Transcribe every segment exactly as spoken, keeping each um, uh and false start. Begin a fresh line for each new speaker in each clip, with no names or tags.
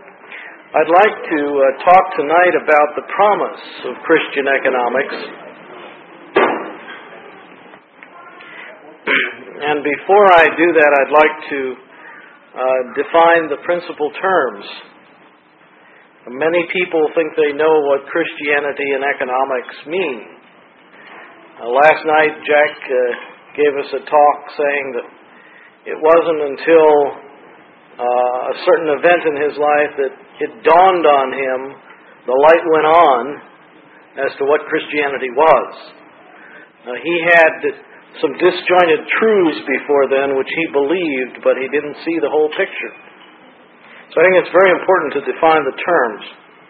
I'd like to uh, talk tonight about the promise of Christian economics. And before I do that, I'd like to uh, define the principal terms. Many people think they know what Christianity and economics mean. Uh, last night, Jack uh, gave us a talk saying that it wasn't until uh, a certain event in his life that it dawned on him, the light went on as to what Christianity was. Uh, he had some disjointed truths before then which he believed, but he didn't see the whole picture. So I think it's very important to define the terms.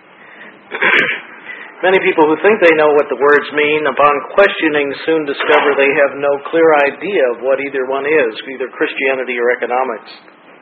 Many people who think they know what the words mean, upon questioning, soon discover they have no clear idea of what either one is, either Christianity or economics.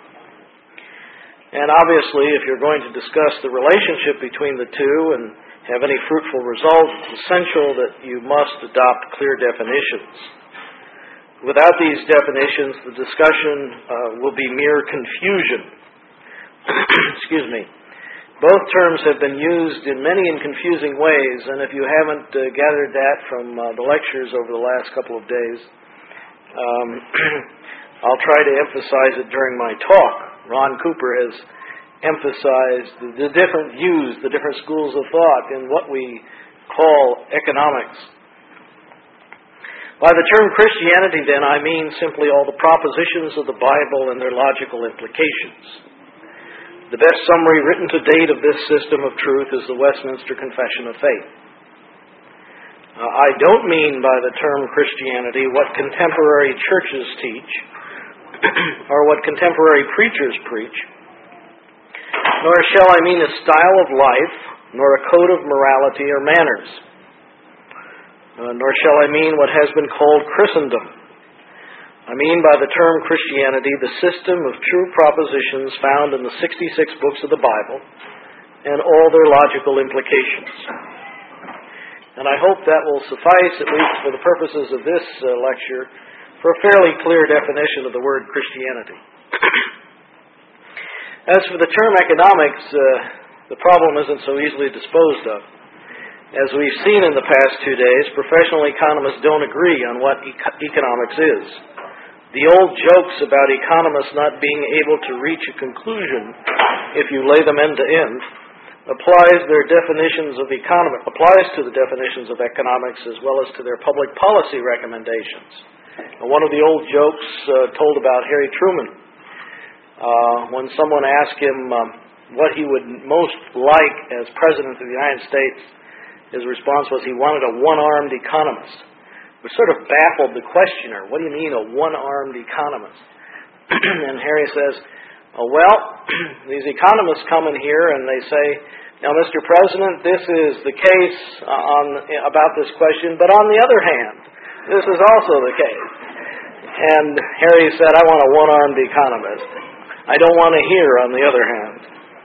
And obviously, if you're going to discuss the relationship between the two and have any fruitful results, it's essential that you must adopt clear definitions. Without these definitions, the discussion uh, will be mere confusion. Excuse me. Both terms have been used in many and confusing ways, and if you haven't uh, gathered that from uh, the lectures over the last couple of days, um, I'll try to emphasize it during my talk. Ron Cooper has emphasized the, the different views, the different schools of thought in what we call economics. By the term Christianity, then, I mean simply all the propositions of the Bible and their logical implications. The best summary written to date of this system of truth is the Westminster Confession of Faith. Uh, I don't mean by the term Christianity what contemporary churches teach or what contemporary preachers preach, nor shall I mean a style of life, nor a code of morality or manners, uh, nor shall I mean what has been called Christendom. I mean by the term Christianity the system of true propositions found in the sixty-six books of the Bible and all their logical implications. And I hope that will suffice, at least for the purposes of this uh, lecture, for a fairly clear definition of the word Christianity. As for the term economics, uh, the problem isn't so easily disposed of. As we've seen in the past two days, professional economists don't agree on what eco- economics is. The old jokes about economists not being able to reach a conclusion if you lay them end to end applies their definitions of economics applies to the definitions of economics as well as to their public policy recommendations. Now, one of the old jokes uh, told about Harry Truman, uh, when someone asked him um, what he would most like as President of the United States, his response was he wanted a one-armed economist. Which sort of baffled the questioner. What do you mean, a one-armed economist? And Harry says, oh, well, these economists come in here and they say, now, Mister President, this is the case on about this question, but on the other hand, this is also the case. And Harry said, I want a one-armed economist. I don't want to hear on the other hand.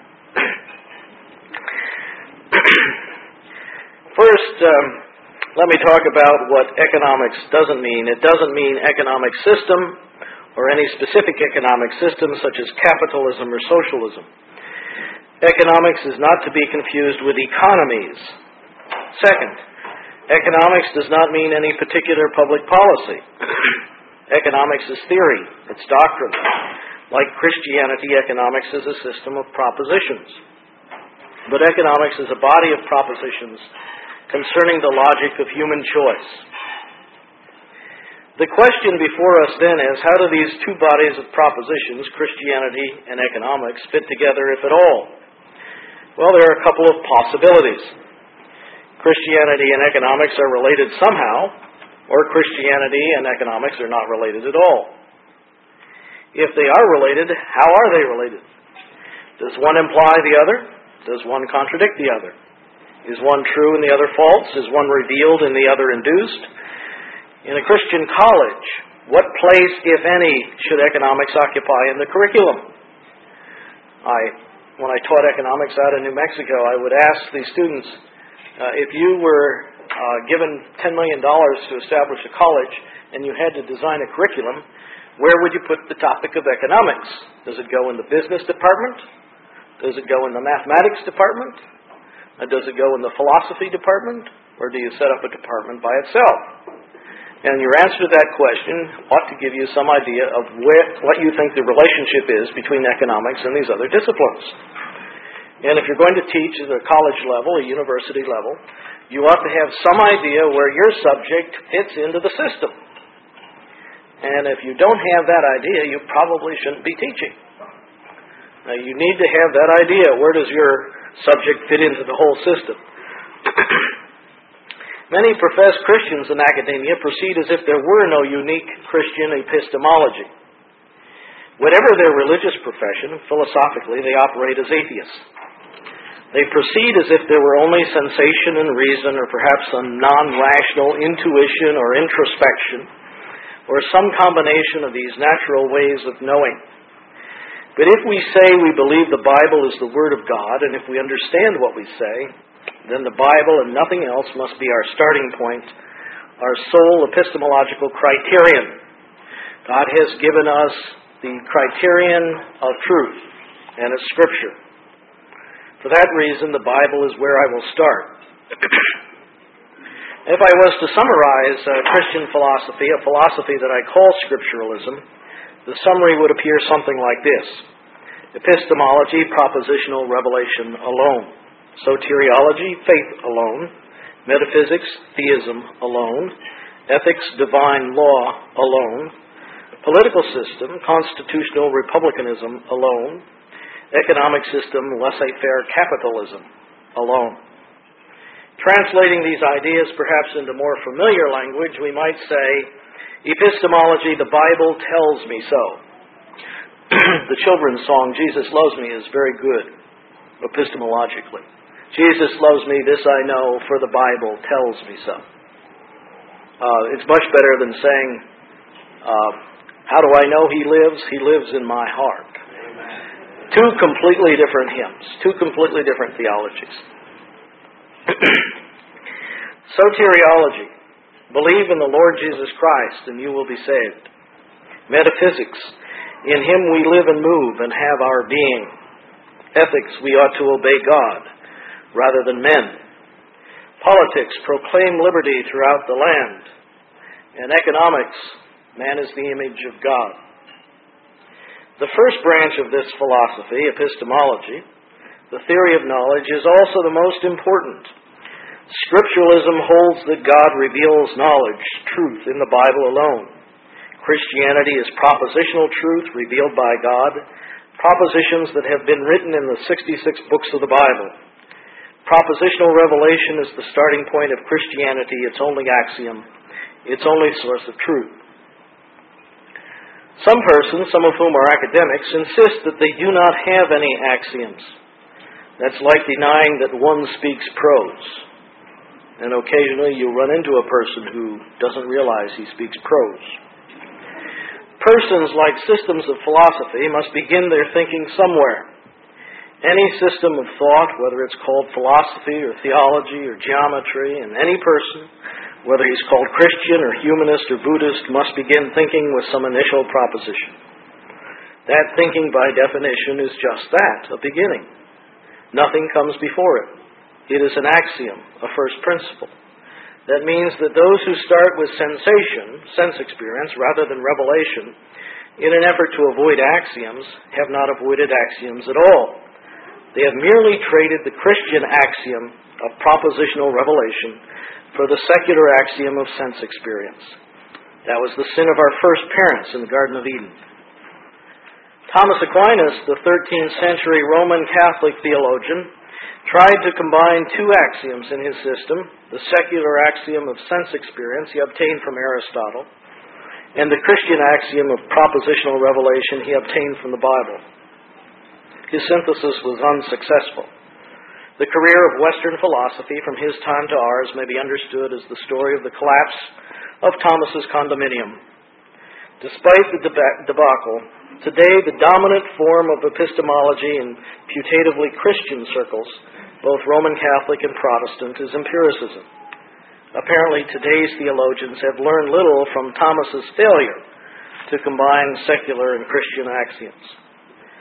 First, um, let me talk about what economics doesn't mean. It doesn't mean economic system or any specific economic system such as capitalism or socialism. Economics is not to be confused with economies. Second, economics does not mean any particular public policy. Economics is theory. It's doctrine. Like Christianity, economics is a system of propositions. But economics is a body of propositions concerning the logic of human choice. The question before us then is, how do these two bodies of propositions, Christianity and economics, fit together, if at all? Well, there are a couple of possibilities. Christianity and economics are related somehow, or Christianity and economics are not related at all. If they are related, how are they related? Does one imply the other? Does one contradict the other? Is one true and the other false? Is one revealed and the other induced? In a Christian college, what place, if any, should economics occupy in the curriculum? I, when I taught economics out in New Mexico, I would ask the students, uh, if you were uh, given ten million dollars to establish a college and you had to design a curriculum, where would you put the topic of economics? Does it go in the business department? Does it go in the mathematics department? Or does it go in the philosophy department? Or do you set up a department by itself? And your answer to that question ought to give you some idea of where, what you think the relationship is between economics and these other disciplines. And if you're going to teach at a college level, a university level, you ought to have some idea where your subject fits into the system. And if you don't have that idea, you probably shouldn't be teaching. Now, you need to have that idea. Where does your subject fit into the whole system? Many professed Christians in academia proceed as if there were no unique Christian epistemology. Whatever their religious profession, philosophically, they operate as atheists. They proceed as if there were only sensation and reason, or perhaps a non-rational intuition or introspection, or some combination of these natural ways of knowing. But if we say we believe the Bible is the Word of God, and if we understand what we say, then the Bible and nothing else must be our starting point, our sole epistemological criterion. God has given us the criterion of truth, and it's Scripture. For that reason, the Bible is where I will start. If I was to summarize uh, Christian philosophy, a philosophy that I call scripturalism, the summary would appear something like this: epistemology, propositional revelation alone; soteriology, faith alone; metaphysics, theism alone; ethics, divine law alone; political system, constitutional republicanism alone; economic system, laissez-faire capitalism alone. Translating these ideas perhaps into more familiar language, we might say, epistemology, the Bible tells me so. The children's song, Jesus Loves Me, is very good epistemologically. Jesus loves me, this I know, for the Bible tells me so. Uh, it's much better than saying, uh, how do I know He lives? He lives in my heart. Amen. Two completely different hymns, two completely different theologies. Soteriology. Believe in the Lord Jesus Christ and you will be saved. Metaphysics. In Him we live and move and have our being. Ethics. We ought to obey God rather than men. Politics. Proclaim liberty throughout the land. And economics. Man is the image of God. The first branch of this philosophy, epistemology, the theory of knowledge, is also the most important. Scripturalism holds that God reveals knowledge, truth, in the Bible alone. Christianity is propositional truth revealed by God, propositions that have been written in the sixty-six books of the Bible. Propositional revelation is the starting point of Christianity, its only axiom, its only source of truth. Some persons, some of whom are academics, insist that they do not have any axioms. That's like denying that one speaks prose. And occasionally you run into a person who doesn't realize he speaks prose. Persons, like systems of philosophy, must begin their thinking somewhere. Any system of thought, whether it's called philosophy or theology or geometry, and any person, whether he's called Christian or humanist or Buddhist, must begin thinking with some initial proposition. That thinking, by definition, is just that, a beginning. Nothing comes before it. It is an axiom, a first principle. That means that those who start with sensation, sense experience, rather than revelation, in an effort to avoid axioms, have not avoided axioms at all. They have merely traded the Christian axiom of propositional revelation for the secular axiom of sense experience. That was the sin of our first parents in the Garden of Eden. Thomas Aquinas, the thirteenth century Roman Catholic theologian, tried to combine two axioms in his system, the secular axiom of sense experience he obtained from Aristotle, and the Christian axiom of propositional revelation he obtained from the Bible. His synthesis was unsuccessful. The career of Western philosophy from his time to ours may be understood as the story of the collapse of Thomas's condominium. Despite the debacle, today the dominant form of epistemology in putatively Christian circles, both Roman Catholic and Protestant, is empiricism. Apparently today's theologians have learned little from Thomas's failure to combine secular and Christian axioms.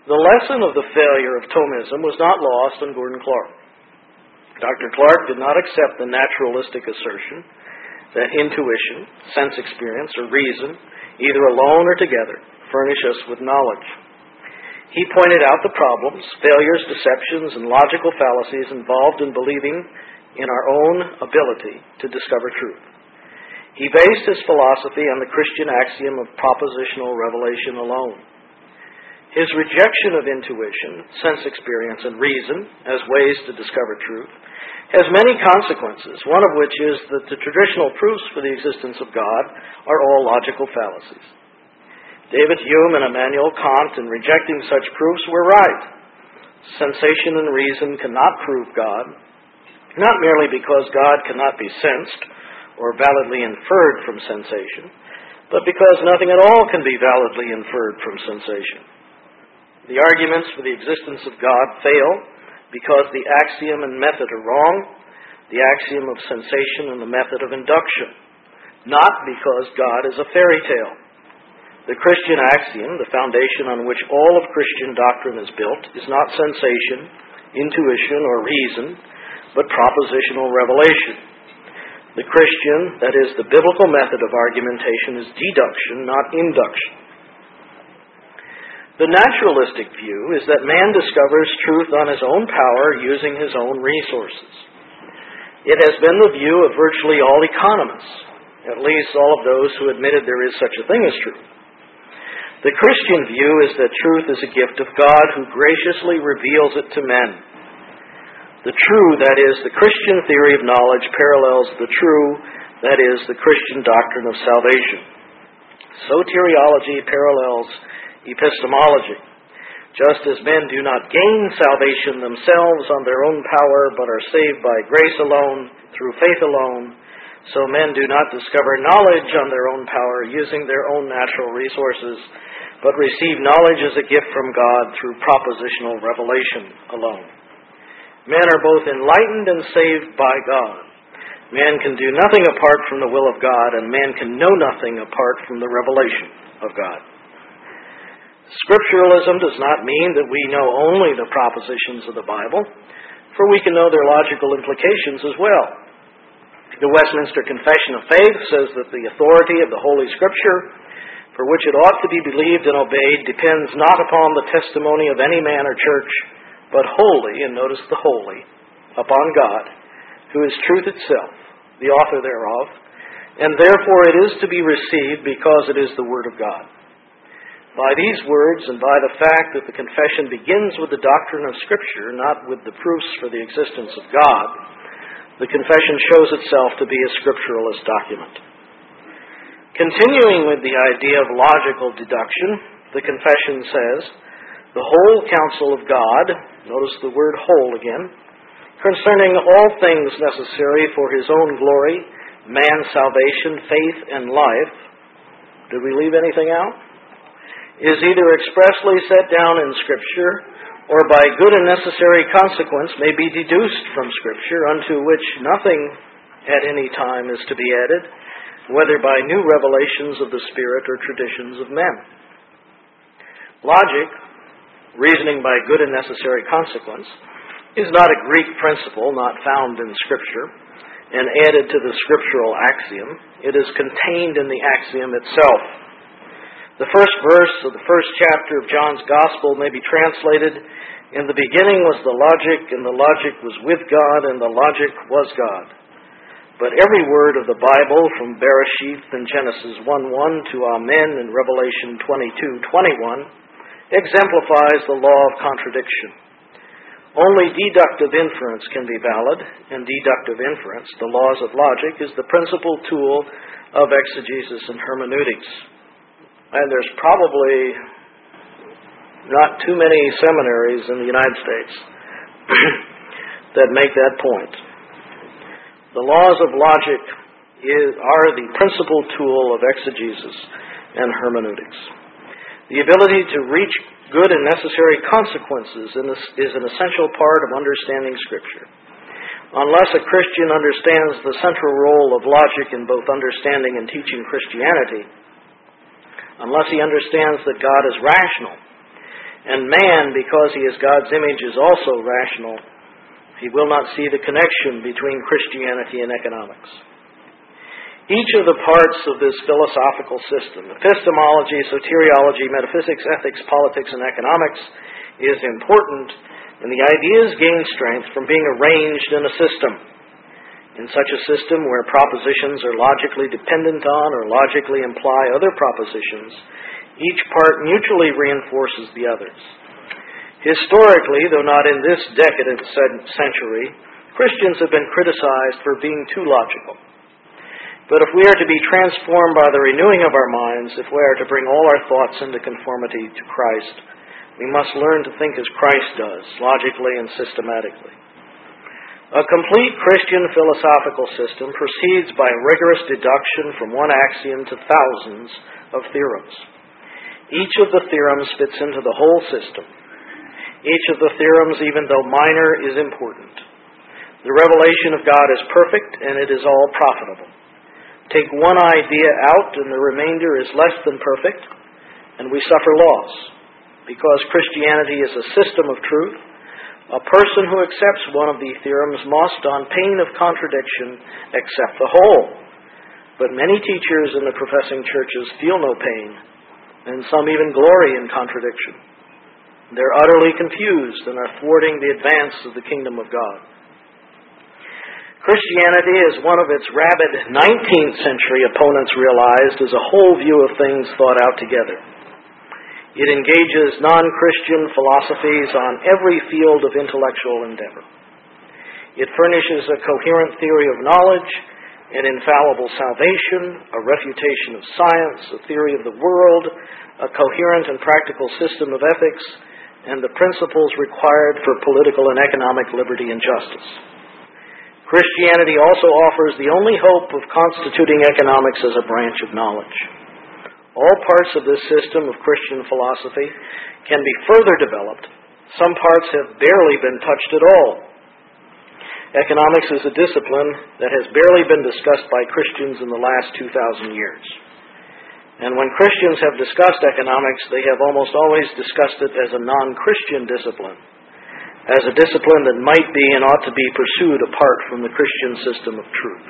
The lesson of the failure of Thomism was not lost on Gordon Clark. Doctor Clark did not accept the naturalistic assertion that intuition, sense experience, or reason, either alone or together, furnish us with knowledge. He pointed out the problems, failures, deceptions, and logical fallacies involved in believing in our own ability to discover truth. He based his philosophy on the Christian axiom of propositional revelation alone. His rejection of intuition, sense experience, and reason as ways to discover truth has many consequences, one of which is that the traditional proofs for the existence of God are all logical fallacies. David Hume and Immanuel Kant, in rejecting such proofs, were right. Sensation and reason cannot prove God, not merely because God cannot be sensed or validly inferred from sensation, but because nothing at all can be validly inferred from sensation. The arguments for the existence of God fail because the axiom and method are wrong, the axiom of sensation and the method of induction, not because God is a fairy tale. The Christian axiom, the foundation on which all of Christian doctrine is built, is not sensation, intuition, or reason, but propositional revelation. The Christian, that is, the biblical method of argumentation, is deduction, not induction. The naturalistic view is that man discovers truth on his own power using his own resources. It has been the view of virtually all economists, at least all of those who admitted there is such a thing as truth. The Christian view is that truth is a gift of God who graciously reveals it to men. The true, that is, the Christian theory of knowledge, parallels the true, that is, the Christian doctrine of salvation. Soteriology parallels epistemology. Just as men do not gain salvation themselves on their own power, but are saved by grace alone, through faith alone, so men do not discover knowledge on their own power using their own natural resources, but receive knowledge as a gift from God through propositional revelation alone. Men are both enlightened and saved by God. Man can do nothing apart from the will of God, and man can know nothing apart from the revelation of God. Scripturalism does not mean that we know only the propositions of the Bible, for we can know their logical implications as well. The Westminster Confession of Faith says that the authority of the Holy Scripture, for which it ought to be believed and obeyed, depends not upon the testimony of any man or church, but wholly, and notice the wholly, upon God, who is truth itself, the author thereof, and therefore it is to be received because it is the Word of God. By these words, and by the fact that the confession begins with the doctrine of Scripture, not with the proofs for the existence of God, the confession shows itself to be a scripturalist document. Continuing with the idea of logical deduction, the confession says, the whole counsel of God, notice the word whole again, concerning all things necessary for his own glory, man's salvation, faith, and life, did we leave anything out? Is either expressly set down in Scripture, or by good and necessary consequence may be deduced from Scripture, unto which nothing at any time is to be added, whether by new revelations of the Spirit or traditions of men. Logic, reasoning by good and necessary consequence, is not a Greek principle not found in Scripture and added to the scriptural axiom. It is contained in the axiom itself. The first verse of the first chapter of John's Gospel may be translated, in the beginning was the logic, and the logic was with God, and the logic was God. But every word of the Bible, from Bereshith in Genesis one one to Amen in Revelation twenty-two twenty-one, exemplifies the law of contradiction. Only deductive inference can be valid, and deductive inference, the laws of logic, is the principal tool of exegesis and hermeneutics. And there's probably not too many seminaries in the United States that make that point. The laws of logic is, are the principal tool of exegesis and hermeneutics. The ability to reach good and necessary consequences is an essential part of understanding Scripture. Unless a Christian understands the central role of logic in both understanding and teaching Christianity, unless he understands that God is rational And man, because he is God's image, is also rational. He will not see the connection between Christianity and economics. Each of the parts of this philosophical system, epistemology, soteriology, metaphysics, ethics, politics, and economics, is important, and the ideas gain strength from being arranged in a system. In such a system where propositions are logically dependent on or logically imply other propositions, each part mutually reinforces the others. Historically, though not in this decadent century, Christians have been criticized for being too logical. But if we are to be transformed by the renewing of our minds, if we are to bring all our thoughts into conformity to Christ, we must learn to think as Christ does, logically and systematically. A complete Christian philosophical system proceeds by rigorous deduction from one axiom to thousands of theorems. Each of the theorems fits into the whole system. Each of the theorems, even though minor, is important. The revelation of God is perfect, and it is all profitable. Take one idea out, and the remainder is less than perfect, and we suffer loss. Because Christianity is a system of truth, a person who accepts one of the theorems must, on pain of contradiction, accept the whole. But many teachers in the professing churches feel no pain, and some even glory in contradiction. They're utterly confused and are thwarting the advance of the kingdom of God. Christianity, as one of its rabid nineteenth century opponents realized, is a whole view of things thought out together. It engages non-Christian philosophies on every field of intellectual endeavor. It furnishes a coherent theory of knowledge, an infallible salvation, a refutation of science, a theory of the world, a coherent and practical system of ethics, and the principles required for political and economic liberty and justice. Christianity also offers the only hope of constituting economics as a branch of knowledge. All parts of this system of Christian philosophy can be further developed. Some parts have barely been touched at all. Economics is a discipline that has barely been discussed by Christians in the last two thousand years. And when Christians have discussed economics, they have almost always discussed it as a non-Christian discipline, as a discipline that might be and ought to be pursued apart from the Christian system of truth.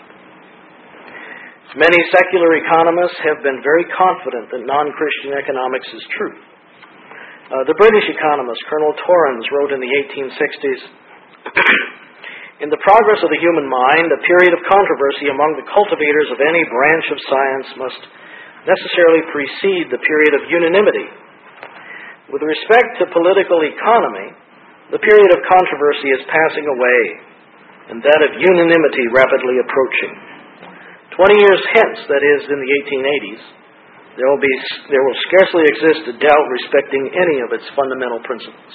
Many secular economists have been very confident that non-Christian economics is truth. Uh, the British economist Colonel Torrens wrote in the eighteen sixties, "In the progress of the human mind, a period of controversy among the cultivators of any branch of science must necessarily precede the period of unanimity. With respect to political economy, the period of controversy is passing away, and that of unanimity rapidly approaching. Twenty years hence, that is, in the eighteen eighties, there will be there will scarcely exist a doubt respecting any of its fundamental principles."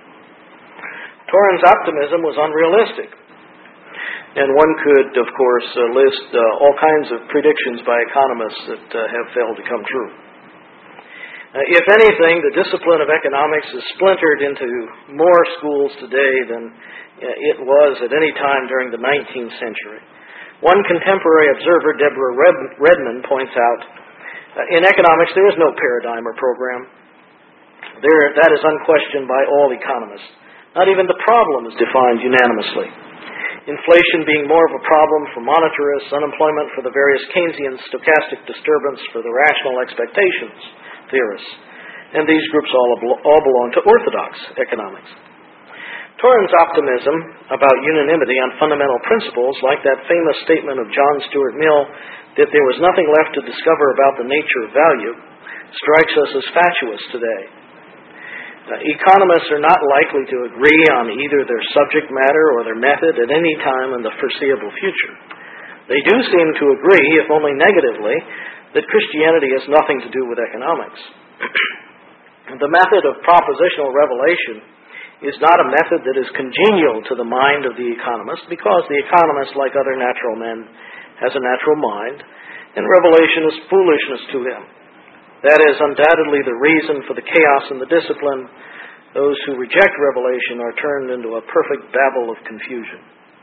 Torrens' optimism was unrealistic, and one could, of course, uh, list uh, all kinds of predictions by economists that uh, have failed to come true. Uh, if anything, the discipline of economics is splintered into more schools today than uh, it was at any time during the nineteenth century. One contemporary observer, Deborah Redmond, points out, uh, in economics there is no paradigm or program. There, that is unquestioned by all economists. Not even the problem is defined unanimously. Inflation being more of a problem for monetarists, unemployment for the various Keynesian stochastic disturbance for the rational expectations theorists. And these groups all, all belong to orthodox economics. Torrens' optimism about unanimity on fundamental principles, like that famous statement of John Stuart Mill that there was nothing left to discover about the nature of value, strikes us as fatuous today. Uh, economists are not likely to agree on either their subject matter or their method at any time in the foreseeable future. They do seem to agree, if only negatively, that Christianity has nothing to do with economics. The method of propositional revelation is not a method that is congenial to the mind of the economist, because the economist, like other natural men, has a natural mind, and revelation is foolishness to him. That is undoubtedly the reason for the chaos in the discipline. Those who reject revelation are turned into a perfect babel of confusion.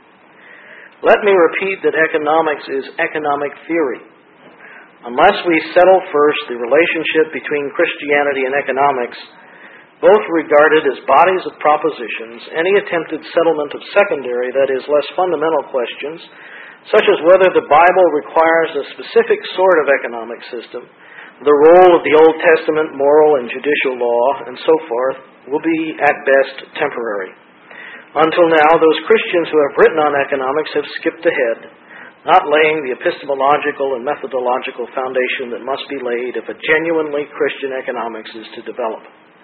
Let me repeat that economics is economic theory. Unless we settle first the relationship between Christianity and economics, Both regarded as bodies of propositions, any attempted settlement of secondary, that is, less fundamental questions, such as whether the Bible requires a specific sort of economic system, the role of the Old Testament moral and judicial law, and so forth, will be at best temporary. Until now, those Christians who have written on economics have skipped ahead, not laying the epistemological and methodological foundation that must be laid if a genuinely Christian economics is to develop.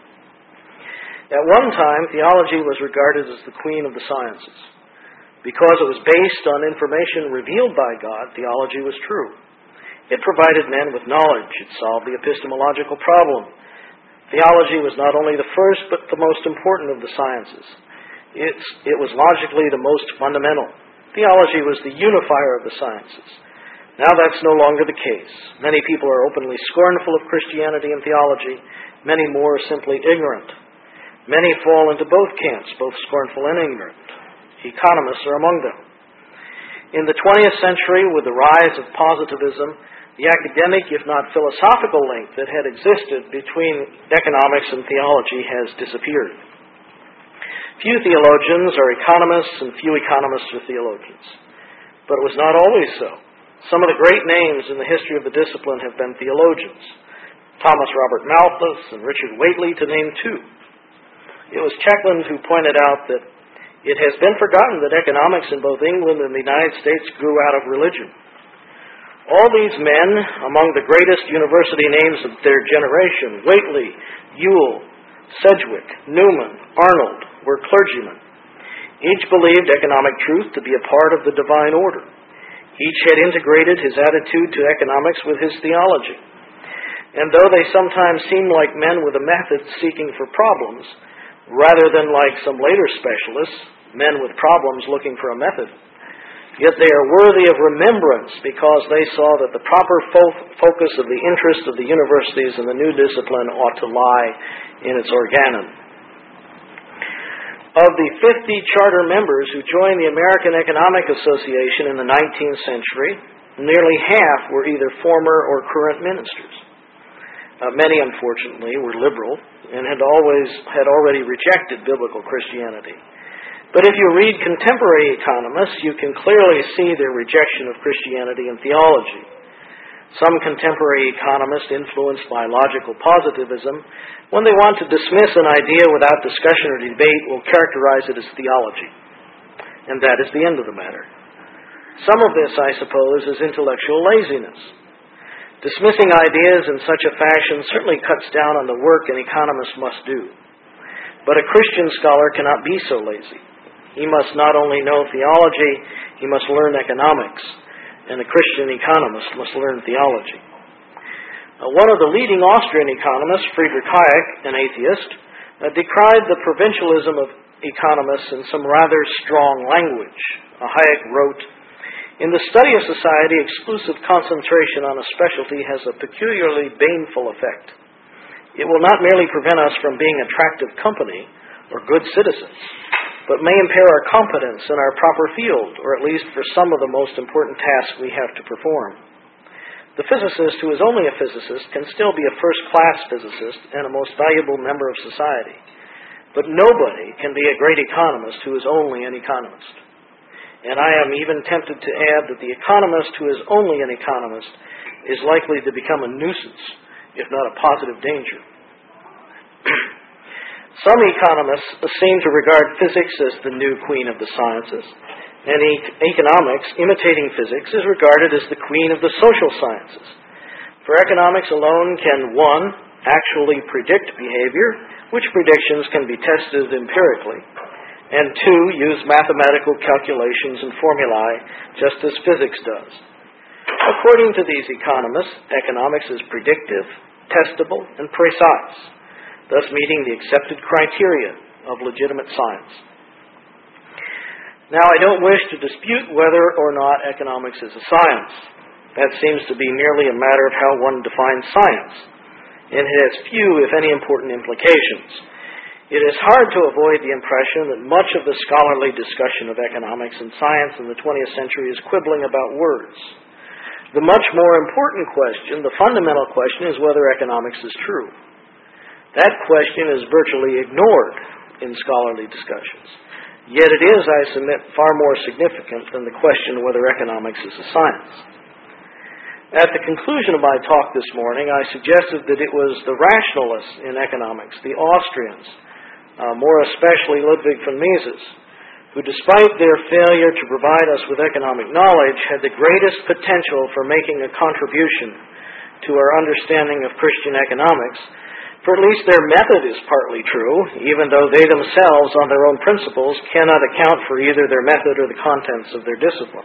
At one time, theology was regarded as the queen of the sciences. Because it was based on information revealed by God, theology was true. It provided men with knowledge. It solved the epistemological problem. Theology was not only the first, but the most important of the sciences. It's, it was logically the most fundamental. Theology was the unifier of the sciences. Now that's no longer the case. Many people are openly scornful of Christianity and theology. Many more are simply ignorant. Many fall into both camps, both scornful and ignorant. Economists are among them. In the twentieth century, with the rise of positivism, the academic, if not philosophical, link that had existed between economics and theology has disappeared. Few theologians are economists, and few economists are theologians. But it was not always so. Some of the great names in the history of the discipline have been theologians. Thomas Robert Malthus and Richard Whately, to name two. It was Checkland who pointed out that it has been forgotten that economics in both England and the United States grew out of religion. All these men, among the greatest university names of their generation, Whately, Ewell, Sedgwick, Newman, Arnold, were clergymen. Each believed economic truth to be a part of the divine order. Each had integrated his attitude to economics with his theology. And though they sometimes seemed like men with a method seeking for problems, rather than like some later specialists, men with problems looking for a method, yet they are worthy of remembrance because they saw that the proper fo- focus of the interest of the universities and the new discipline ought to lie in its organon. Of the fifty charter members who joined the American Economic Association in the nineteenth century, nearly half were either former or current ministers. Uh, many, unfortunately, were liberal and had always had already rejected biblical Christianity. But if you read contemporary economists, you can clearly see their rejection of Christianity and theology. Some contemporary economists, influenced by logical positivism, when they want to dismiss an idea without discussion or debate, will characterize it as theology. And that is the end of the matter. Some of this, I suppose, is intellectual laziness. Dismissing ideas in such a fashion certainly cuts down on the work an economist must do. But a Christian scholar cannot be so lazy. He must not only know theology, he must learn economics. And a Christian economist must learn theology. Uh, one of the leading Austrian economists, Friedrich Hayek, an atheist, uh, decried the provincialism of economists in some rather strong language. Uh, Hayek wrote, "In the study of society, exclusive concentration on a specialty has a peculiarly baneful effect. It will not merely prevent us from being attractive company or good citizens, but may impair our competence in our proper field, or at least for some of the most important tasks we have to perform. The physicist who is only a physicist can still be a first-class physicist and a most valuable member of society. But nobody can be a great economist who is only an economist. And I am even tempted to add that the economist who is only an economist is likely to become a nuisance, if not a positive danger." Some economists seem to regard physics as the new queen of the sciences, and e- economics, imitating physics, is regarded as the queen of the social sciences. For economics alone can, one, actually predict behavior, which predictions can be tested empirically, and two, use mathematical calculations and formulae, just as physics does. According to these economists, economics is predictive, testable, and precise, thus meeting the accepted criteria of legitimate science. Now, I don't wish to dispute whether or not economics is a science. That seems to be merely a matter of how one defines science, and it has few, if any, important implications. It is hard to avoid the impression that much of the scholarly discussion of economics and science in the twentieth century is quibbling about words. The much more important question, the fundamental question, is whether economics is true. That question is virtually ignored in scholarly discussions. Yet it is, I submit, far more significant than the question whether economics is a science. At the conclusion of my talk this morning, I suggested that it was the rationalists in economics, the Austrians, uh, more especially Ludwig von Mises, who despite their failure to provide us with economic knowledge, had the greatest potential for making a contribution to our understanding of Christian economics, for at least their method is partly true, even though they themselves, on their own principles, cannot account for either their method or the contents of their discipline.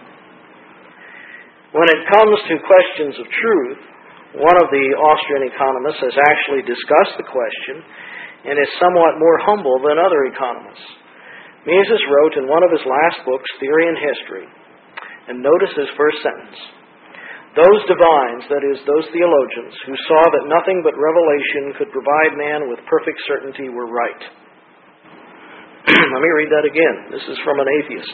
When it comes to questions of truth, one of the Austrian economists has actually discussed the question and is somewhat more humble than other economists. Mises wrote in one of his last books, Theory and History, and notice his first sentence, "Those divines, that is, those theologians, who saw that nothing but revelation could provide man with perfect certainty were right." Let me read that again. This is from an atheist.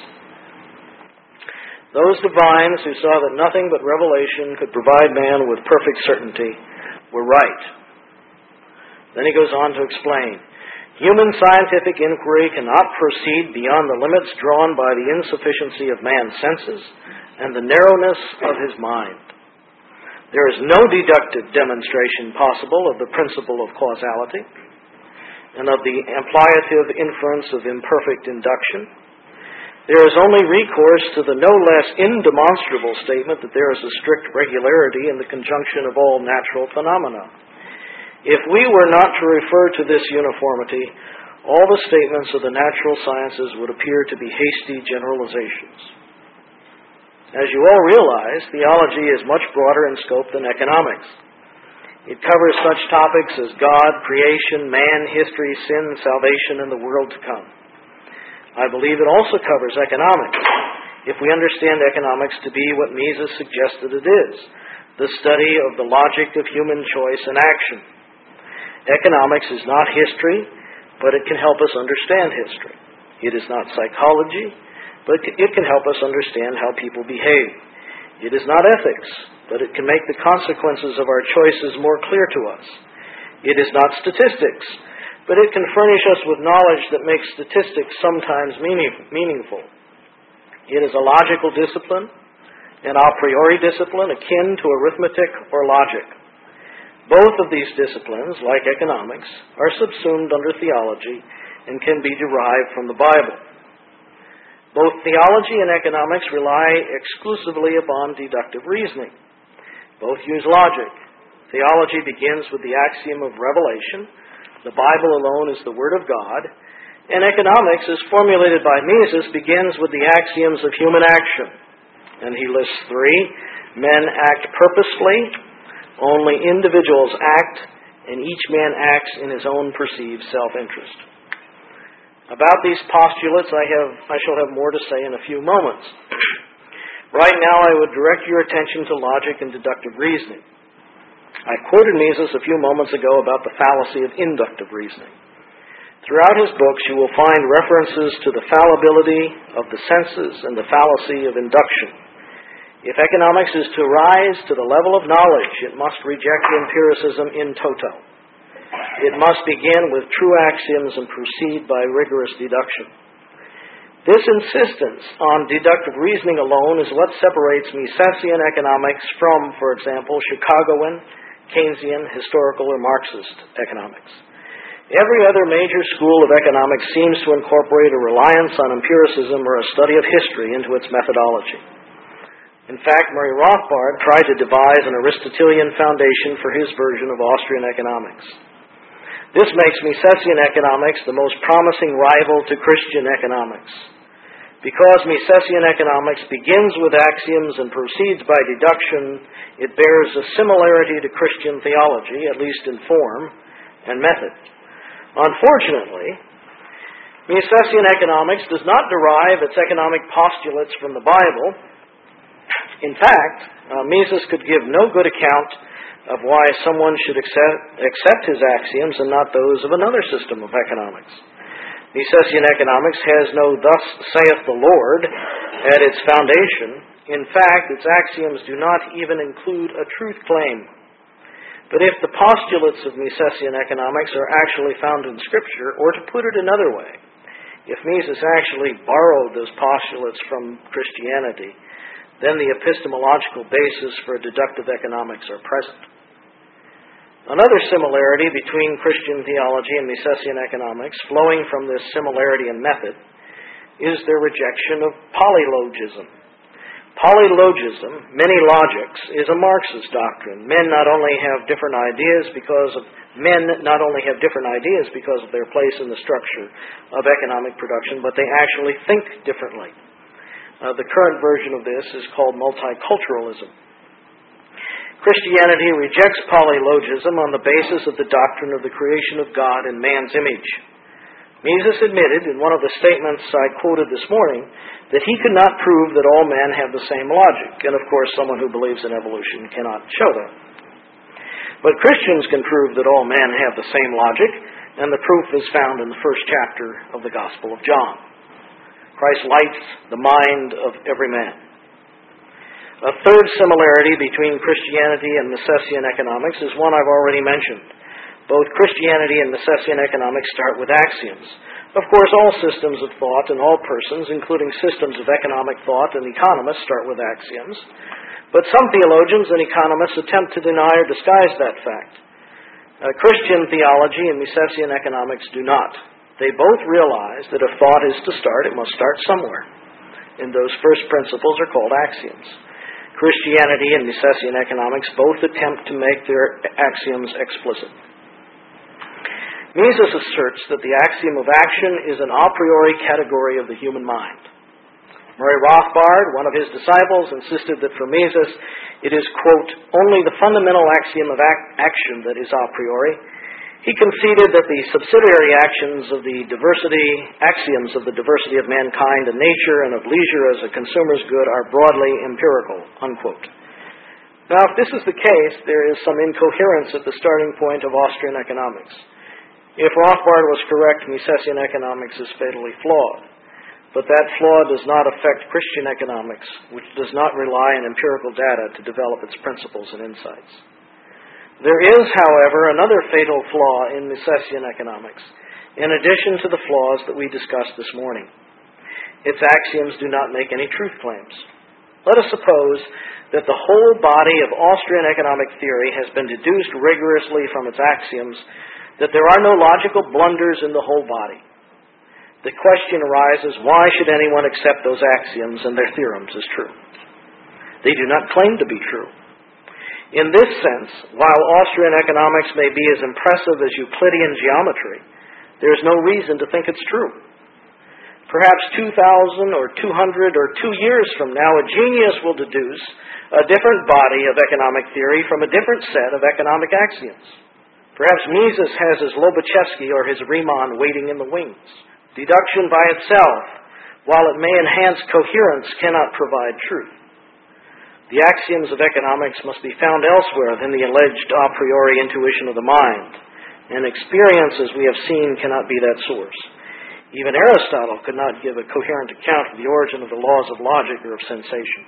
"Those divines who saw that nothing but revelation could provide man with perfect certainty were right." Then he goes on to explain, "Human scientific inquiry cannot proceed beyond the limits drawn by the insufficiency of man's senses and the narrowness of his mind. There is no deductive demonstration possible of the principle of causality and of the implicative inference of imperfect induction. There is only recourse to the no less indemonstrable statement that there is a strict regularity in the conjunction of all natural phenomena. If we were not to refer to this uniformity, all the statements of the natural sciences would appear to be hasty generalizations." As you all realize, theology is much broader in scope than economics. It covers such topics as God, creation, man, history, sin, salvation, and the world to come. I believe it also covers economics, if we understand economics to be what Mises suggested it is, the study of the logic of human choice and action. Economics is not history, but it can help us understand history. It is not psychology, but it can help us understand how people behave. It is not ethics, but it can make the consequences of our choices more clear to us. It is not statistics, but it can furnish us with knowledge that makes statistics sometimes meaning, meaningful. It is a logical discipline, an a priori discipline akin to arithmetic or logic. Both of these disciplines, like economics, are subsumed under theology and can be derived from the Bible. Both theology and economics rely exclusively upon deductive reasoning. Both use logic. Theology begins with the axiom of revelation. The Bible alone is the Word of God. And economics, as formulated by Mises, begins with the axioms of human action. And he lists three. Men act purposefully. Only individuals act, and each man acts in his own perceived self-interest. About these postulates, I have I shall have more to say in a few moments. Right now, I would direct your attention to logic and deductive reasoning. I quoted Mises a few moments ago about the fallacy of inductive reasoning. Throughout his books, you will find references to the fallibility of the senses and the fallacy of induction. If economics is to rise to the level of knowledge, it must reject empiricism in toto. It must begin with true axioms and proceed by rigorous deduction. This insistence on deductive reasoning alone is what separates Misesian economics from, for example, Chicagoan, Keynesian, historical, or Marxist economics. Every other major school of economics seems to incorporate a reliance on empiricism or a study of history into its methodology. In fact, Murray Rothbard tried to devise an Aristotelian foundation for his version of Austrian economics. This makes Misesian economics the most promising rival to Christian economics. Because Misesian economics begins with axioms and proceeds by deduction, it bears a similarity to Christian theology, at least in form and method. Unfortunately, Misesian economics does not derive its economic postulates from the Bible. In fact, uh, Mises could give no good account of why someone should accept, accept his axioms and not those of another system of economics. Misesian economics has no "thus saith the Lord" at its foundation. In fact, its axioms do not even include a truth claim. But if the postulates of Misesian economics are actually found in Scripture, or to put it another way, if Mises actually borrowed those postulates from Christianity, then the epistemological basis for deductive economics are present. Another similarity between Christian theology and Misesian economics, flowing from this similarity in method, is their rejection of polylogism. Polylogism, many logics, is a Marxist doctrine. Men not only have different ideas because of men not only have different ideas because of their place in the structure of economic production, but they actually think differently. Uh, the current version of this is called multiculturalism. Christianity rejects polylogism on the basis of the doctrine of the creation of God in man's image. Mises admitted in one of the statements I quoted this morning that he could not prove that all men have the same logic, and of course someone who believes in evolution cannot show that. But Christians can prove that all men have the same logic, and the proof is found in the first chapter of the Gospel of John. Christ lights the mind of every man. A third similarity between Christianity and Misesian economics is one I've already mentioned. Both Christianity and Misesian economics start with axioms. Of course, all systems of thought and all persons, including systems of economic thought and economists, start with axioms. But some theologians and economists attempt to deny or disguise that fact. Uh, Christian theology and Misesian economics do not. They both realize that if thought is to start, it must start somewhere. And those first principles are called axioms. Christianity and Misesian economics both attempt to make their axioms explicit. Mises asserts that the axiom of action is an a priori category of the human mind. Murray Rothbard, one of his disciples, insisted that for Mises it is, quote, only the fundamental axiom of ac- action that is a priori. He conceded that the subsidiary actions of the diversity, axioms of the diversity of mankind and nature and of leisure as a consumer's good are broadly empirical, unquote. Now, if this is the case, there is some incoherence at the starting point of Austrian economics. If Rothbard was correct, Misesian economics is fatally flawed. But that flaw does not affect Christian economics, which does not rely on empirical data to develop its principles and insights. There is, however, another fatal flaw in Misesian economics, in addition to the flaws that we discussed this morning. Its axioms do not make any truth claims. Let us suppose that the whole body of Austrian economic theory has been deduced rigorously from its axioms, that there are no logical blunders in the whole body. The question arises, why should anyone accept those axioms and their theorems as true? They do not claim to be true. In this sense, while Austrian economics may be as impressive as Euclidean geometry, there is no reason to think it's true. Perhaps two thousand or two hundred or two years from now, a genius will deduce a different body of economic theory from a different set of economic axioms. Perhaps Mises has his Lobachevsky or his Riemann waiting in the wings. Deduction by itself, while it may enhance coherence, cannot provide truth. The axioms of economics must be found elsewhere than the alleged a priori intuition of the mind, and experience, as we have seen, cannot be that source. Even Aristotle could not give a coherent account of the origin of the laws of logic or of sensation.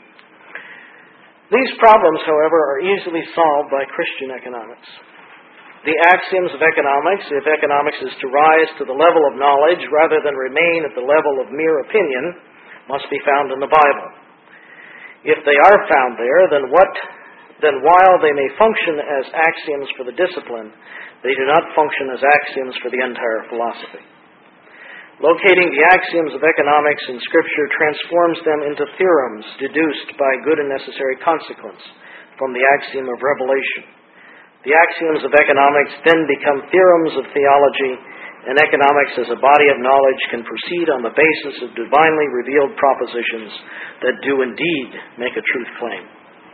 These problems, however, are easily solved by Christian economics. The axioms of economics, if economics is to rise to the level of knowledge rather than remain at the level of mere opinion, must be found in the Bible. If they are found there, then what? Then while they may function as axioms for the discipline, they do not function as axioms for the entire philosophy. Locating the axioms of economics in Scripture transforms them into theorems deduced by good and necessary consequence from the axiom of revelation. The axioms of economics then become theorems of theology, and economics as a body of knowledge can proceed on the basis of divinely revealed propositions that do indeed make a truth claim.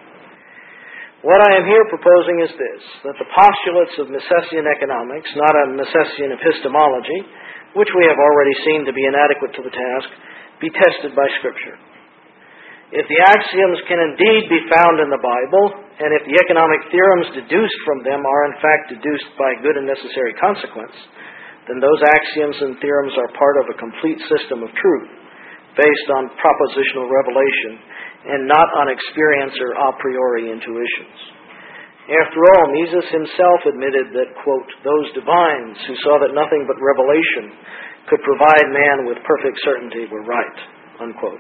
What I am here proposing is this, that the postulates of Misesian economics, not a Misesian epistemology, which we have already seen to be inadequate to the task, be tested by Scripture. If the axioms can indeed be found in the Bible, and if the economic theorems deduced from them are in fact deduced by good and necessary consequence, then those axioms and theorems are part of a complete system of truth, based on propositional revelation, and not on experience or a priori intuitions. After all, Mises himself admitted that, quote, those divines who saw that nothing but revelation could provide man with perfect certainty were right, unquote.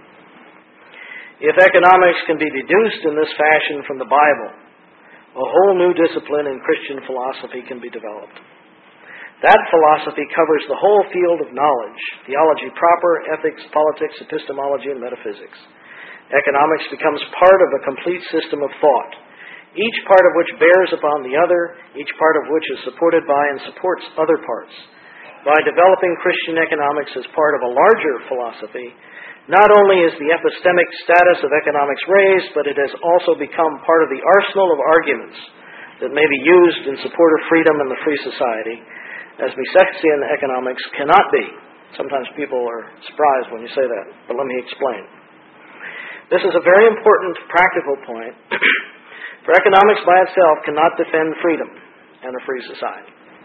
If economics can be deduced in this fashion from the Bible, a whole new discipline in Christian philosophy can be developed. That philosophy covers the whole field of knowledge: theology proper, ethics, politics, epistemology, and metaphysics. Economics becomes part of a complete system of thought, each part of which bears upon the other, each part of which is supported by and supports other parts. By developing Christian economics as part of a larger philosophy, not only is the epistemic status of economics raised, but it has also become part of the arsenal of arguments that may be used in support of freedom and the free society, as Misesian economics cannot be. Sometimes people are surprised when you say that, but let me explain. This is a very important practical point, for economics by itself cannot defend freedom and a free society.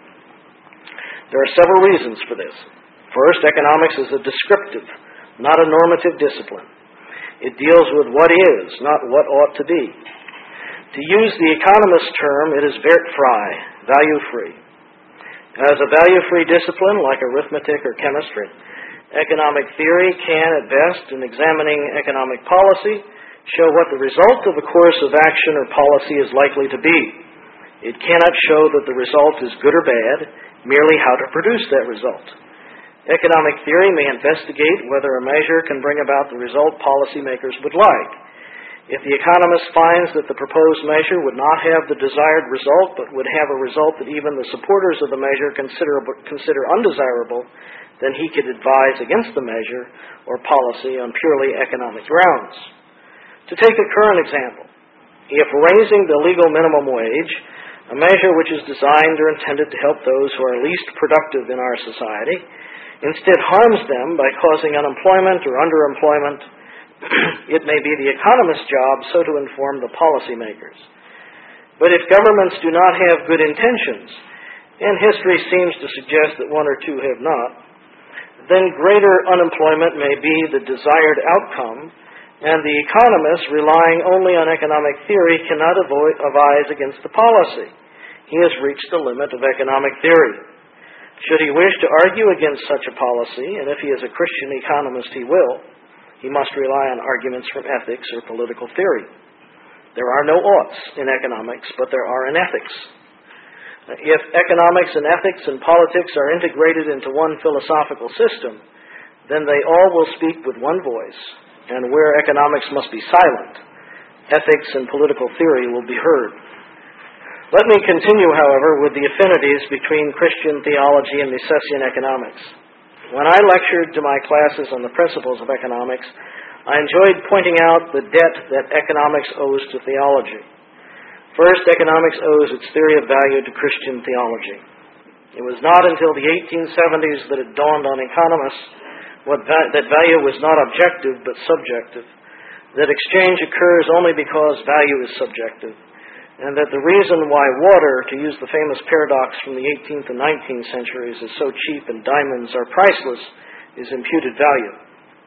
There are several reasons for this. First, economics is a descriptive, not a normative discipline. It deals with what is, not what ought to be. To use the economist term, it is wertfrei, value-free. As a value-free discipline, like arithmetic or chemistry, economic theory can, at best, in examining economic policy, show what the result of a course of action or policy is likely to be. It cannot show that the result is good or bad, merely how to produce that result. Economic theory may investigate whether a measure can bring about the result policymakers would like. If the economist finds that the proposed measure would not have the desired result, but would have a result that even the supporters of the measure consider, consider undesirable, then he could advise against the measure or policy on purely economic grounds. To take a current example, if raising the legal minimum wage, a measure which is designed or intended to help those who are least productive in our society, instead harms them by causing unemployment or underemployment, it may be the economist's job so to inform the policymakers. But if governments do not have good intentions, and history seems to suggest that one or two have not, then greater unemployment may be the desired outcome, and the economist, relying only on economic theory, cannot avoid, advise against the policy. He has reached the limit of economic theory. Should he wish to argue against such a policy, and if he is a Christian economist he will, he must rely on arguments from ethics or political theory. There are no oughts in economics, but there are in ethics. If economics and ethics and politics are integrated into one philosophical system, then they all will speak with one voice, and where economics must be silent, ethics and political theory will be heard. Let me continue, however, with the affinities between Christian theology and Misesian economics. When I lectured to my classes on the principles of economics, I enjoyed pointing out the debt that economics owes to theology. First, economics owes its theory of value to Christian theology. It was not until the eighteen seventies that it dawned on economists what va- that value was not objective but subjective, that exchange occurs only because value is subjective, and that the reason why water, to use the famous paradox from the eighteenth and nineteenth centuries, is so cheap and diamonds are priceless is imputed value.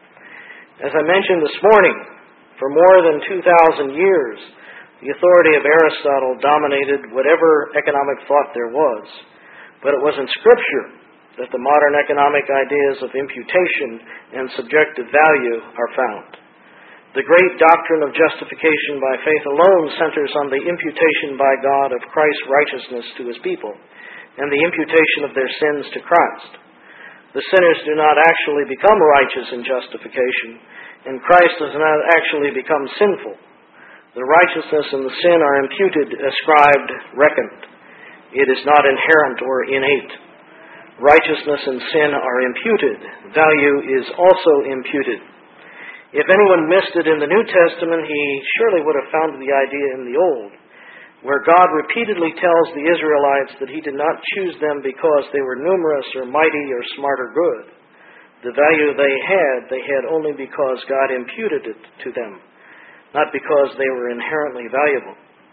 As I mentioned this morning, for more than two thousand years, the authority of Aristotle dominated whatever economic thought there was, but it was in Scripture that the modern economic ideas of imputation and subjective value are found. The great doctrine of justification by faith alone centers on the imputation by God of Christ's righteousness to his people and the imputation of their sins to Christ. The sinners do not actually become righteous in justification, and Christ does not actually become sinful. The righteousness and the sin are imputed, ascribed, reckoned. It is not inherent or innate. Righteousness and sin are imputed. Value is also imputed. If anyone missed it in the New Testament, he surely would have found the idea in the Old, where God repeatedly tells the Israelites that he did not choose them because they were numerous or mighty or smart or good. The value they had, they had only because God imputed it to them, not because they were inherently valuable.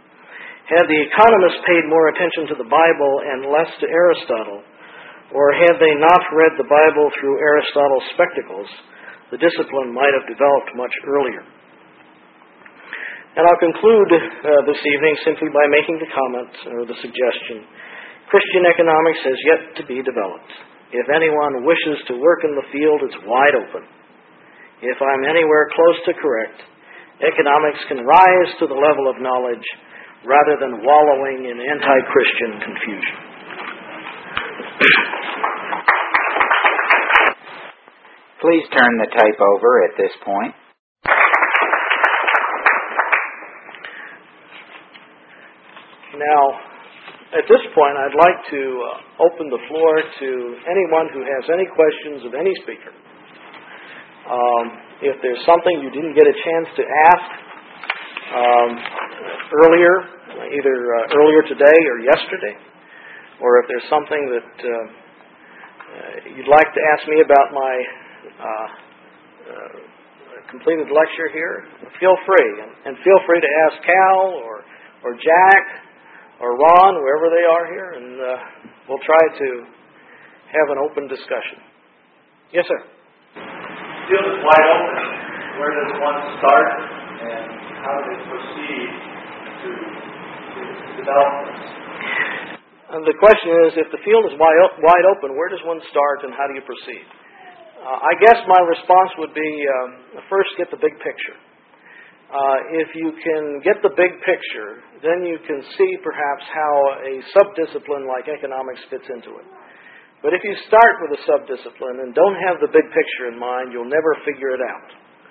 Had the economists paid more attention to the Bible and less to Aristotle, or had they not read the Bible through Aristotle's spectacles, the discipline might have developed much earlier. And I'll conclude uh, this evening simply by making the comment or the suggestion, Christian economics has yet to be developed. If anyone wishes to work in the field, it's wide open. If I'm anywhere close to correct, economics can rise to the level of knowledge rather than wallowing in anti-Christian confusion.
Please turn the tape over at this point.
Now, at this point, I'd like to uh, open the floor to anyone who has any questions of any speaker. Um, if there's something you didn't get a chance to ask um, earlier, either uh, earlier today or yesterday, or if there's something that uh, uh, you'd like to ask me about my uh, uh, completed lecture here, feel free. And, and feel free to ask Cal or, or Jack or Ron, wherever they are here, and uh, we'll try to have an open discussion. Yes, sir?
The field is wide open. Where does one start, and how do they proceed to, to develop this?
And the question is, if the field is wide, wide open, where does one start, and how do you proceed? Uh, I guess my response would be, um, first get the big picture. Uh, if you can get the big picture, then you can see perhaps how a subdiscipline like economics fits into it. But if you start with a subdiscipline and don't have the big picture in mind, you'll never figure it out.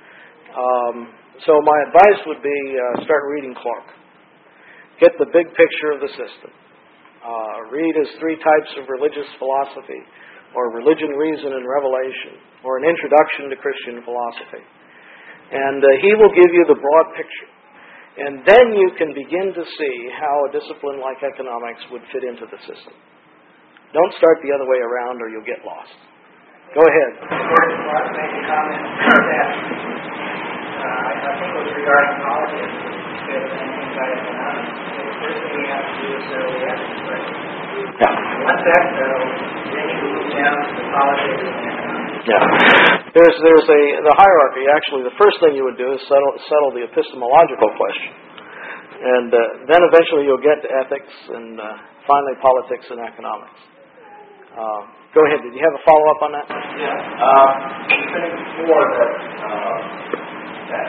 Um, so my advice would be uh, start reading Clark. Get the big picture of the system. Uh, read his Three Types of Religious Philosophy, or Religion, Reason, and Revelation, or An Introduction to Christian Philosophy. And uh, he will give you the broad picture. And then you can begin to see how a discipline like economics would fit into the system. Don't start the other way around or you'll get lost. Go ahead.
Mark made a comment that uh, I think it was regarding politics instead of anything about economics. The first thing we have to do is settle the ethics question.
Yeah.
Once that's settled, then you move down to the politics and economics.
Yeah. There's there's a the hierarchy. Actually, the first thing you would do is settle settle the epistemological question, and uh, then eventually you'll get to ethics, and uh, finally politics and economics. Uh, go ahead. Did you have a follow up on that?
Yeah. Um, you said before that uh, that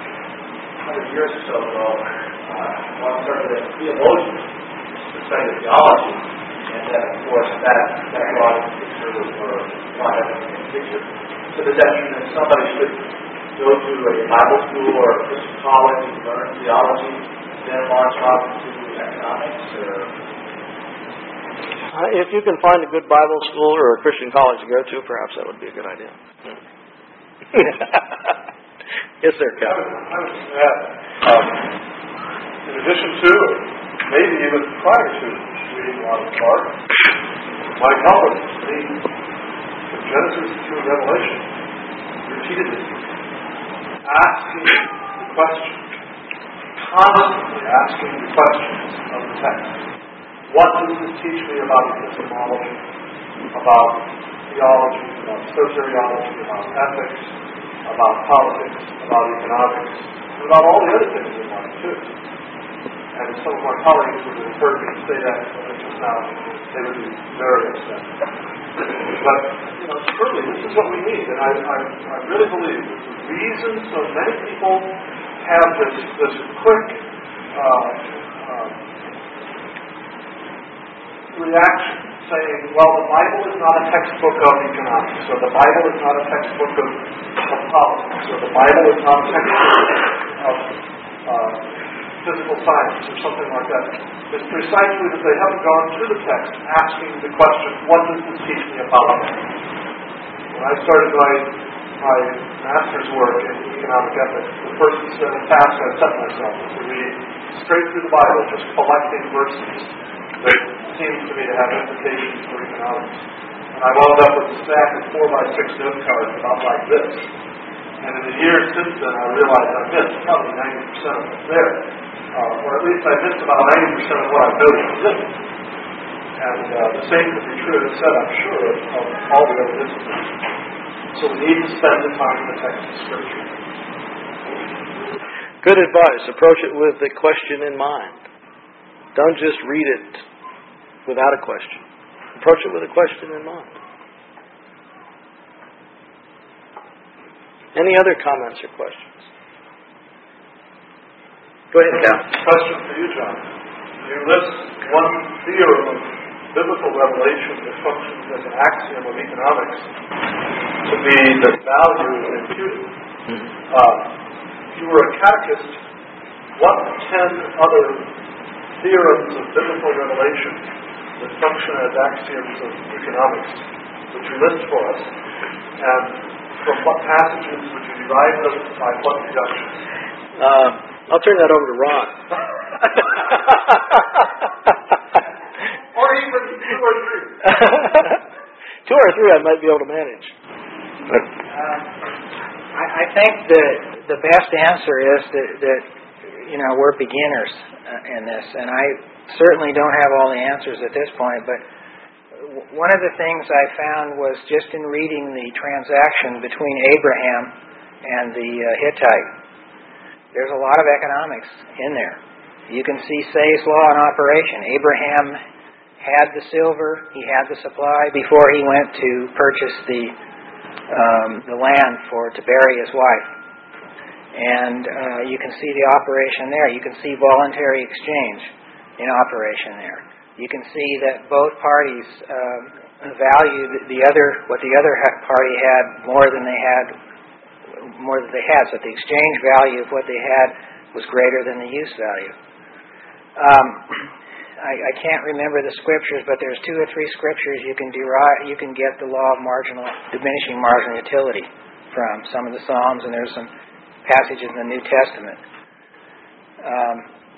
one hundred years or so ago, uh, one started as a theologian to study theology, and then of course that that brought a picture or brought everything in picture. So does that mean that somebody should go to a Bible school or a Christian college and learn theology, then launch off into economics, or?
Uh, if you can find a good Bible school or a Christian college to go to, perhaps that would be a good idea. Yes, sir, Cal.
I would, I would add, um, in addition to, maybe even prior to reading a lot of Clark, might help us read from Genesis through Revelation repeatedly, asking the question, constantly asking the questions of the text. What does this teach me about epistemology, about theology, about soteriology, about ethics, about politics, about economics, and about all the other things in life, too? And some of my colleagues would have heard me say that just now, they would be very upset. But, you know, truly, this is what we need. And I, I, I really believe that the reason so many people have this, this quick uh, uh, reaction saying, well, the Bible is not a textbook of economics, or the Bible is not a textbook of, of politics, or the Bible is not a textbook of uh, physical science, or something like that. It's precisely that they haven't gone through the text asking the question, what does this teach me about it? When I started my, my master's work in economic ethics, the first task I set myself was to read straight through the Bible, just collecting verses that seemed to me to have implications for economics. And I wound up with a stack of four by six note cards about like this. And in the years since then, I realized I missed probably ninety percent of what's there. Uh, or at least I missed about ninety percent of what I noticed was in it. And uh, the same could be true, as said, I'm sure, of, of all the other disciplines. So we need to spend the time in the text of Scripture.
Good advice. Approach it with the question in mind. Don't just read it without a question. Approach it with a question in mind. Any other comments or questions? Go ahead, Cal.
Question for you, John. You list one theorem of biblical revelation that functions as an axiom of economics to be that value is imputed.
Mm-hmm.
Uh, if you were a catechist, what ten other theorems of biblical revelation that function as axioms of economics would you list for us? And from what passages would you derive them, by what deduction?
Uh, I'll turn that over to Ron.
Or even two or three.
Two or three I might be able to manage. But,
Uh, I, I think the the best answer is that, that you know we're beginners uh, in this, and I certainly don't have all the answers at this point. But w- one of the things I found was just in reading the transaction between Abraham and the uh, Hittite. There's a lot of economics in there. You can see Say's law in operation. Abraham had the silver, he had the supply before he went to purchase the um, the land for to bury his wife. And uh, you can see the operation there. You can see voluntary exchange in operation there. You can see that both parties um, valued the other what the other party had more than they had more than they had. So the exchange value of what they had was greater than the use value. Um, I, I can't remember the scriptures, but there's two or three scriptures you can derive, you can get the law of marginal, diminishing marginal utility from some of the Psalms, and there's some passages in the New Testament. Um,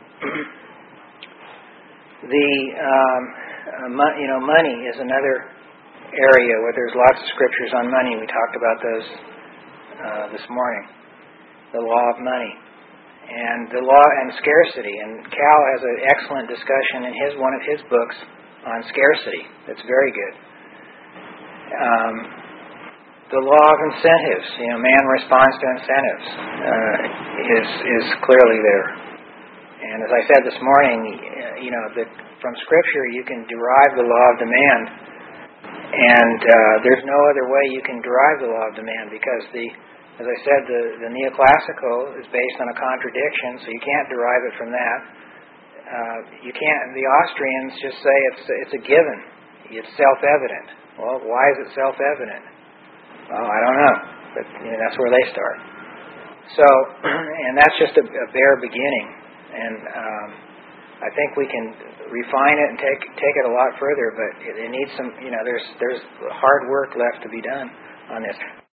the um, uh, mo- you know money is another area where there's lots of scriptures on money. We talked about those uh, this morning. The law of money. And the law and scarcity, and Cal has an excellent discussion in his one of his books on scarcity. That's very good. Um, the law of incentives, you know, man responds to incentives, uh, is is clearly there. And as I said this morning, you know, that from Scripture you can derive the law of demand, and uh, there's no other way you can derive the law of demand because the As I said, the, the neoclassical is based on a contradiction, so you can't derive it from that. Uh, you can't. The Austrians just say it's it's a given. It's self-evident. Well, why is it self-evident? Well, I don't know, but you know, that's where they start. So, and that's just a, a bare beginning, and um, I think we can refine it and take take it a lot further. But it, it needs some. You know, there's there's hard work left to be done on this.